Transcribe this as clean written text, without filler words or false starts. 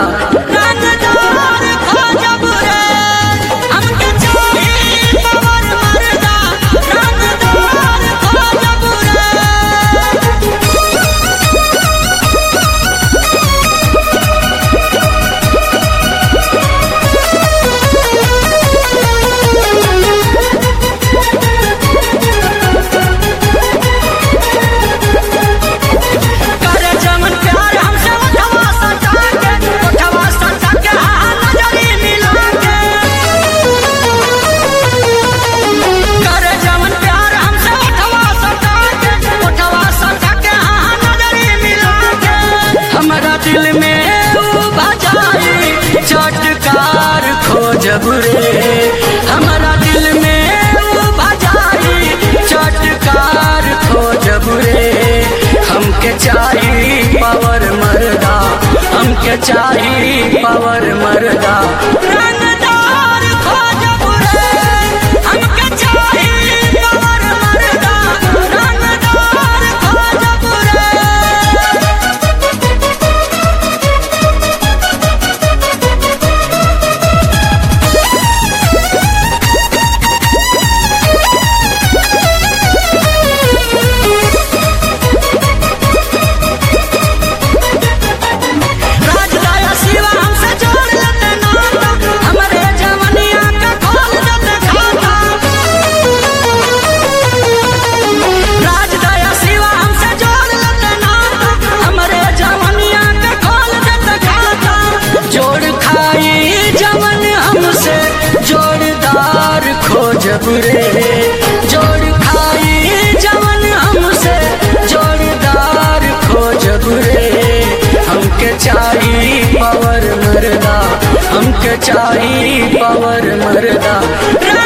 रंगदार खोजब रे हमके चाही पवन मर्दा रंगदार खोजब रे। करे जमन प्यार हमसे उठवा सटा के हाँ नजरी मिला के। करे जमन प्यार हमसे उठवा सटा के हाँ नजरी मिला के। हमारा दिल में बजाई चटकार खोजब रे हमारा दिल में बजाई चटकार खोजब रे। हमके चाही पावर मर्दा हमके चाही पावर मर्दा रंगदार खोजब रे हमके चाही पावर मर्दा रंगदार खोजब रे। राजदाया शिवा हमसे जोड़ लेते नाता हमरे जवनिया का खोल देते खाता। राजदाया शिवा हमसे जोड़ लेते नाता हमरे जवनिया का खोल देते खाता। जोड़ खाई जवन हमसे जोड़दार खोजब रे जोड़ खाई जवन हमसे जोड़दार खोजब रे। हमके चाही पावर मर्दा हमके चाही पावर मर्दा।